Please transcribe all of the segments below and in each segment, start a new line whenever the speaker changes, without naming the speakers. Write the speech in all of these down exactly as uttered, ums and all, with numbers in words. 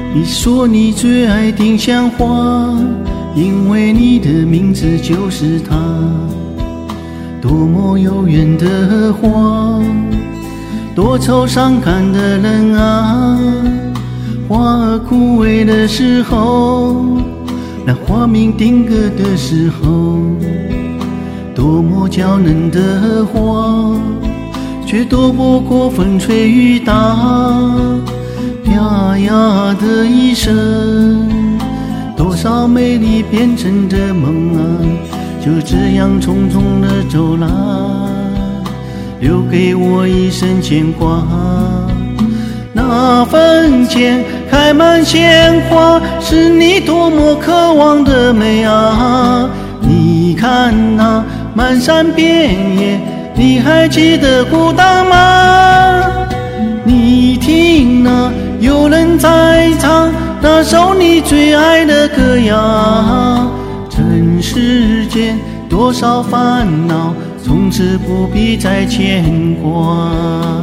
你说你最爱丁香花，因为你的名字就是它。多么有缘的花，多愁善感的人啊。花儿枯萎的时候，那花名定格的时候，多么娇嫩的花，却躲不过风吹雨打。啪呀的一声，多少美丽变成的梦啊，就这样匆匆地走了，留给我一生牵挂。那坟前开满鲜花，是你多么渴望的美啊！你看那漫山遍野，你还记得孤单吗？你听那有人在唱那首你最爱的歌谣。人世间多少烦恼，从此不必再牵挂。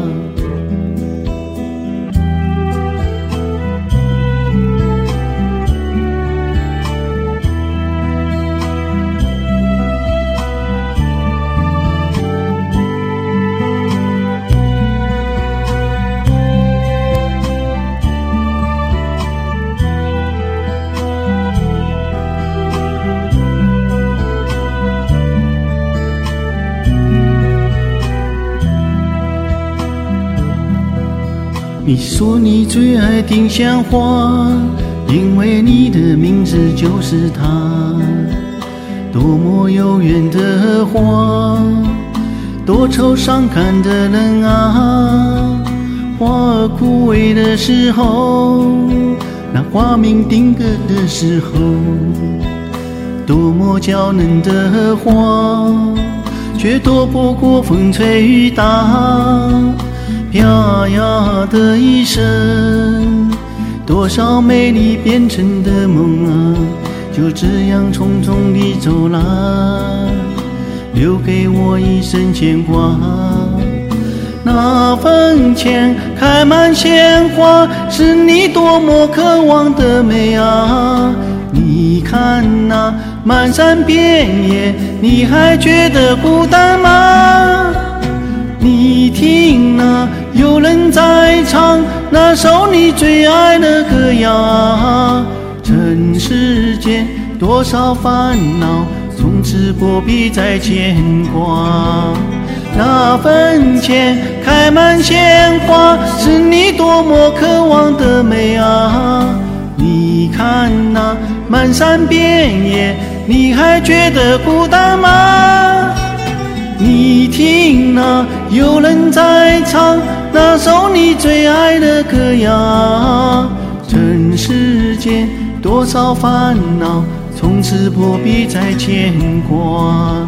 你说你最爱丁香花，因为你的名字就是它。多么有缘的花，多愁善感的人啊。花儿枯萎的时候，那花名定格的时候，多么娇嫩的花，却躲不过风吹雨打。啪呀的一声，多少美丽变成的梦啊，就这样匆匆地走了，留给我一生牵挂。那坟前开满鲜花，是你多么渴望的美啊！你看那漫山遍野，你还觉得孤单吗？你听那有人在唱那首你最爱的歌谣。人世间多少烦恼，从此不必再牵挂。那坟前开满鲜花，是你多么渴望的美啊！你看那漫山遍野，你还觉得孤单吗？你听那有人在唱那首你最爱的歌谣。人世间多少烦恼，从此不必再牵挂。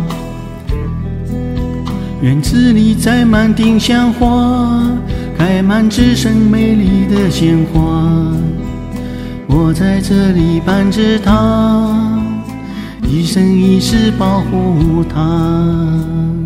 园子里栽满丁香花，开满只剩美丽的鲜花。我在这里伴着它，一生一世保护它。